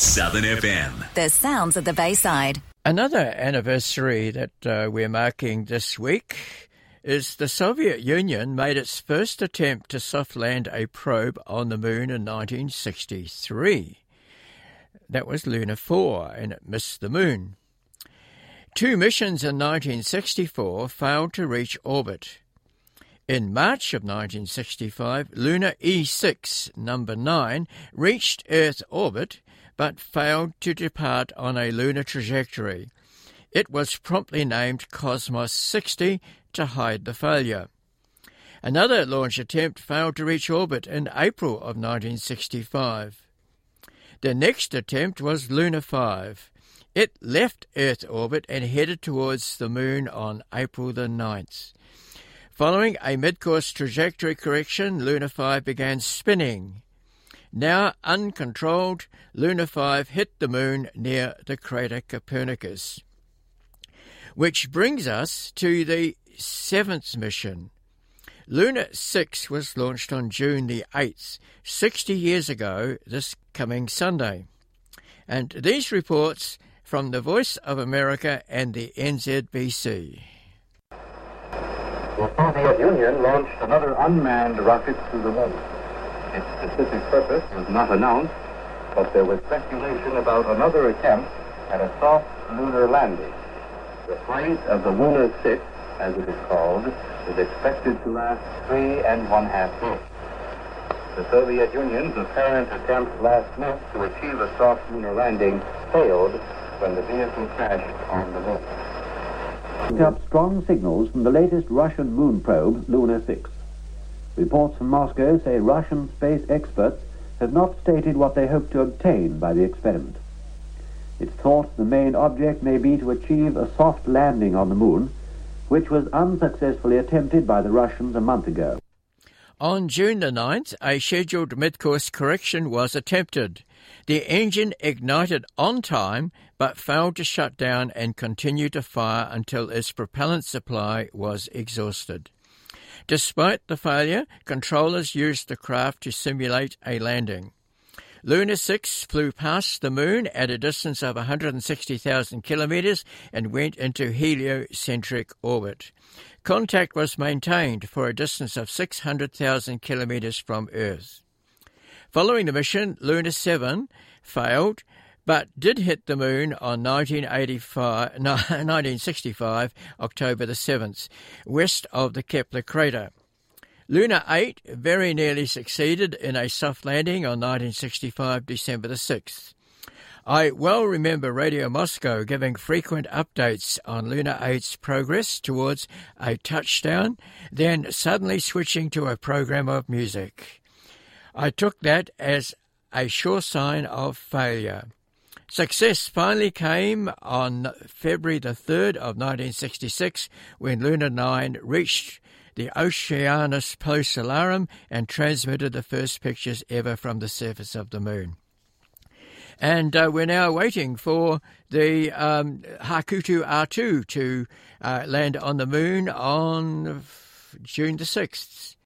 Southern FM. The sounds of the Bayside. Another anniversary that we're marking this week is the Soviet Union made its first attempt to soft land a probe on the moon in 1963. That was Luna 4, and it missed the moon. Two missions in 1964 failed to reach orbit. In March of 1965, Luna E6, number 9, reached Earth orbit but failed to depart on a lunar trajectory. It was promptly named Cosmos 60 to hide the failure. Another launch attempt failed to reach orbit in April of 1965. The next attempt was Luna 5. It left Earth orbit and headed towards the moon on April the 9th. Following a mid-course trajectory correction, Luna 5 began spinning. Now uncontrolled, Luna 5 hit the moon near the crater Copernicus. Which brings us to the seventh mission. Luna 6 was launched on June the 8th, 60 years ago this coming Sunday. And these reports from the Voice of America and the NZBC. The Soviet Union launched another unmanned rocket to the moon. Its specific purpose was not announced, but there was speculation about another attempt at a soft lunar landing. The flight of the Luna 6, as it is called, is expected to last 3.5 days. The Soviet Union's apparent attempt last month to achieve a soft lunar landing failed when the vehicle crashed on the moon. Picked up strong signals from the latest Russian moon probe, Luna 6. Reports from Moscow say Russian space experts have not stated what they hope to obtain by the experiment. It's thought the main object may be to achieve a soft landing on the moon, which was unsuccessfully attempted by the Russians a month ago. On June the 9th, a scheduled mid-course correction was attempted. The engine ignited on time but failed to shut down and continued to fire until its propellant supply was exhausted. Despite the failure, controllers used the craft to simulate a landing. Luna 6 flew past the moon at a distance of 160,000 kilometres and went into heliocentric orbit. Contact was maintained for a distance of 600,000 kilometres from Earth. Following the mission, Luna 7 failed, but did hit the moon on 1965, October the 7th, west of the Kepler crater. Luna 8 very nearly succeeded in a soft landing on 1965, December the 6th. I well remember Radio Moscow giving frequent updates on Luna 8's progress towards a touchdown, then suddenly switching to a program of music. I took that as a sure sign of failure. Success finally came on February the 3rd of 1966 when Luna 9 reached the Oceanus Procellarum and transmitted the first pictures ever from the surface of the moon. And we're now waiting for the Hakuto R2 to land on the moon on June the 6th.